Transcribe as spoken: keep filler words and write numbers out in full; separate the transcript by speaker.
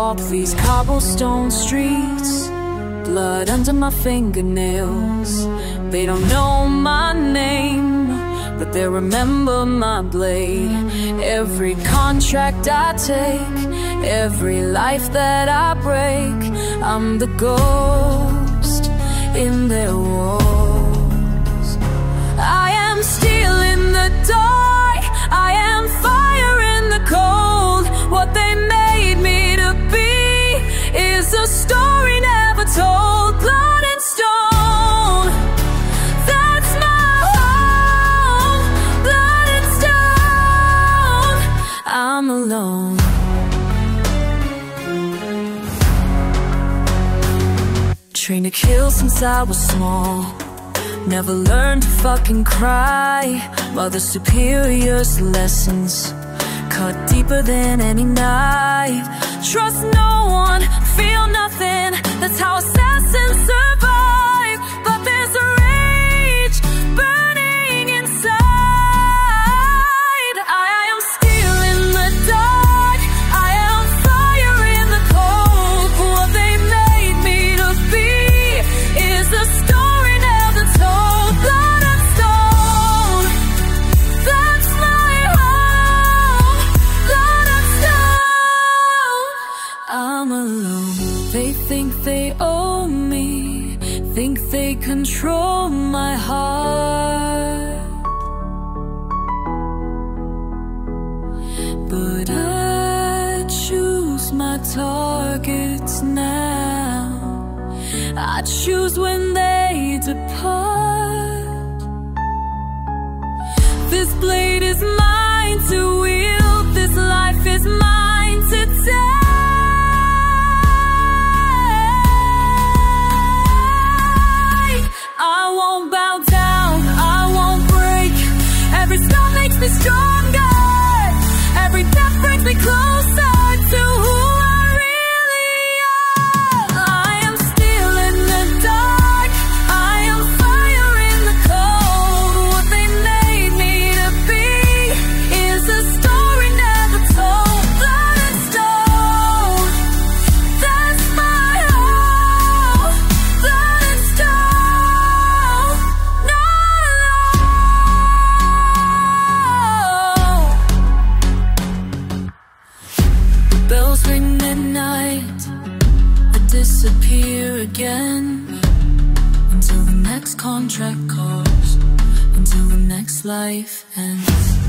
Speaker 1: walk these cobblestone streets, blood under my fingernails. They don't know my name, but they remember my blade. Every contract I take, every life that I break, I'm the ghost in their walls. I am steel in the dark, I am fire in the cold. What they made me to be is a story never told. Blood and stone, that's my home. Blood and stone, I'm alone. Trained to kill since I was small, never learned to fucking cry. Mother Superior's lessons cut deeper than any knife. Trust no one, feel nothing, that's how assassins survive. But there's a rage burning inside. I am steel in the dark, I am fire in the cold. What they made me to be is a story never told. Blood and stone, that's my home. Blood and stone, I'm alone. They think they own me, think they control my heart, but I choose my targets now. I choose when they depart. This blade is mine to wield, this life is mine to take. I won't bow down, I won't break. Every scar makes me stronger, every death brings me closer to who I really am. I am steel in the dark, I am fire in the cold. What they made me to be is a story never told. Blood and stone, that's my home. Blood and stone, not alone. Bells ring at night, I disappear again, until the next contract calls, until the next life ends.